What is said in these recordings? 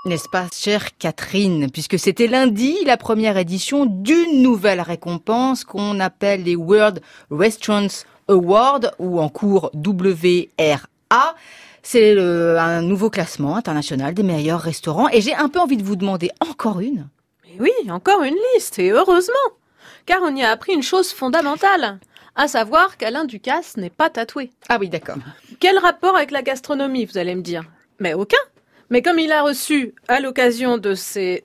N'est-ce pas, chère Catherine, puisque c'était lundi la première édition d'une nouvelle récompense qu'on appelle les World Restaurants Awards, ou en cours WRA. C'est un nouveau classement international des meilleurs restaurants, et j'ai un peu envie de vous demander encore une. Mais oui, encore une liste, et heureusement, car on y a appris une chose fondamentale, à savoir qu'Alain Ducasse n'est pas tatoué. Ah oui, d'accord. Quel rapport avec la gastronomie, vous allez me dire? Mais aucun. Mais comme il a reçu, à l'occasion de ces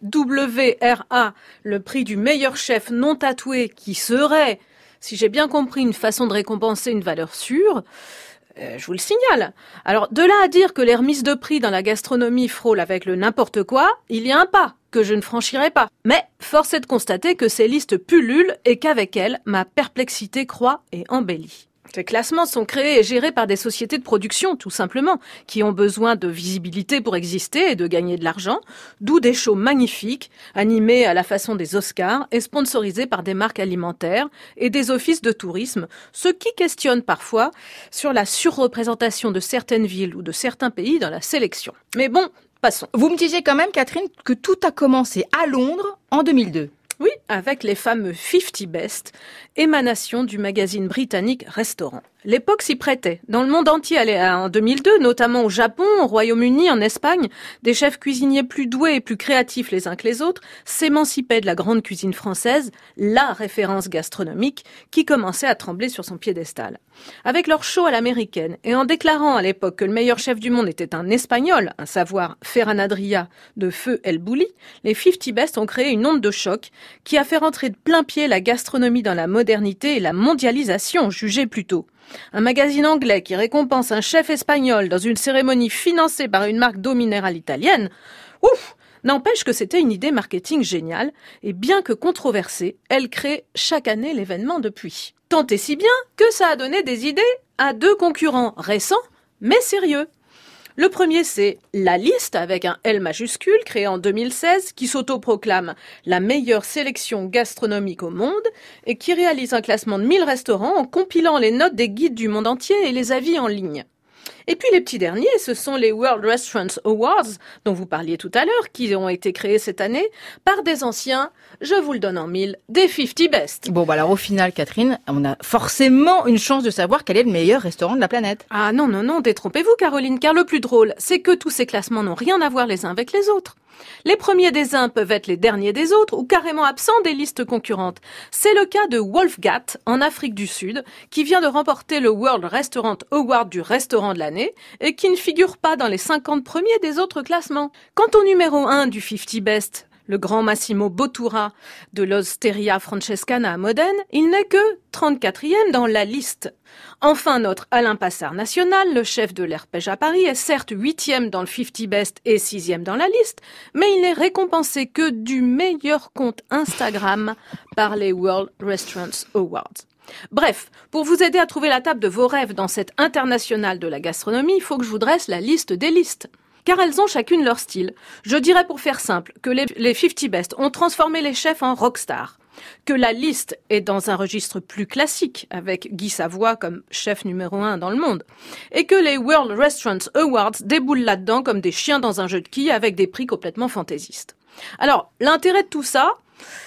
WRA, le prix du meilleur chef non tatoué, qui serait, si j'ai bien compris, une façon de récompenser une valeur sûre, je vous le signale. Alors, de là à dire que les remises de prix dans la gastronomie frôlent avec le n'importe quoi, il y a un pas que je ne franchirai pas. Mais force est de constater que ces listes pullulent et qu'avec elles, ma perplexité croît et embellit. Ces classements sont créés et gérés par des sociétés de production, tout simplement, qui ont besoin de visibilité pour exister et de gagner de l'argent, d'où des shows magnifiques, animés à la façon des Oscars et sponsorisés par des marques alimentaires et des offices de tourisme, ce qui questionne parfois sur la surreprésentation de certaines villes ou de certains pays dans la sélection. Mais bon, passons. Vous me disiez quand même, Catherine, que tout a commencé à Londres en 2002. Oui, avec les fameux 50 Best, émanation du magazine britannique Restaurant. L'époque s'y prêtait. Dans le monde entier, en 2002, notamment au Japon, au Royaume-Uni, en Espagne, des chefs cuisiniers plus doués et plus créatifs les uns que les autres s'émancipaient de la grande cuisine française, la référence gastronomique, qui commençait à trembler sur son piédestal. Avec leur show à l'américaine, et en déclarant à l'époque que le meilleur chef du monde était un Espagnol, à savoir Ferran Adrià de Feu El Bulli, les 50 Best ont créé une onde de choc qui a fait rentrer de plein pied la gastronomie dans la modernité et la mondialisation, jugée plus tôt. Un magazine anglais qui récompense un chef espagnol dans une cérémonie financée par une marque d'eau minérale italienne, n'empêche que c'était une idée marketing géniale, et bien que controversée, elle crée chaque année l'événement depuis. Tant et si bien que ça a donné des idées à deux concurrents récents, mais sérieux. Le premier, c'est La Liste, avec un L majuscule, créé en 2016, qui s'autoproclame la meilleure sélection gastronomique au monde et qui réalise un classement de 1000 restaurants en compilant les notes des guides du monde entier et les avis en ligne. Et puis les petits derniers, ce sont les World Restaurants Awards, dont vous parliez tout à l'heure, qui ont été créés cette année par des anciens, je vous le donne en mille, des 50 Best. Bon, alors au final, Catherine, on a forcément une chance de savoir quel est le meilleur restaurant de la planète. Ah non, détrompez-vous Caroline, car le plus drôle, c'est que tous ces classements n'ont rien à voir les uns avec les autres. Les premiers des uns peuvent être les derniers des autres ou carrément absents des listes concurrentes. C'est le cas de Wolfgat en Afrique du Sud, qui vient de remporter le World Restaurant Award du restaurant de l'année et qui ne figure pas dans les 50 premiers des autres classements. Quant au numéro 1 du 50 Best, le grand Massimo Bottura de l'Osteria Francescana à Modène, il n'est que 34e dans la liste. Enfin, notre Alain Passard national, le chef de l'Herpège à Paris, est certes 8e dans le 50 Best et 6e dans la liste, mais il n'est récompensé que du meilleur compte Instagram par les World Restaurants Awards. Bref, pour vous aider à trouver la table de vos rêves dans cette internationale de la gastronomie, il faut que je vous dresse la liste des listes. Car elles ont chacune leur style. Je dirais pour faire simple que les 50 Best ont transformé les chefs en rockstars, que la liste est dans un registre plus classique avec Guy Savoy comme chef numéro 1 dans le monde, et que les World Restaurants Awards déboulent là-dedans comme des chiens dans un jeu de quilles avec des prix complètement fantaisistes. Alors, l'intérêt de tout ça,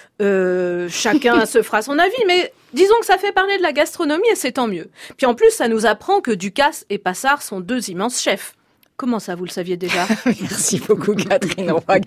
chacun se fera son avis, mais disons que ça fait parler de la gastronomie et c'est tant mieux. Puis en plus, ça nous apprend que Ducasse et Passard sont deux immenses chefs. Comment ça, vous le saviez déjà? Merci beaucoup, Catherine.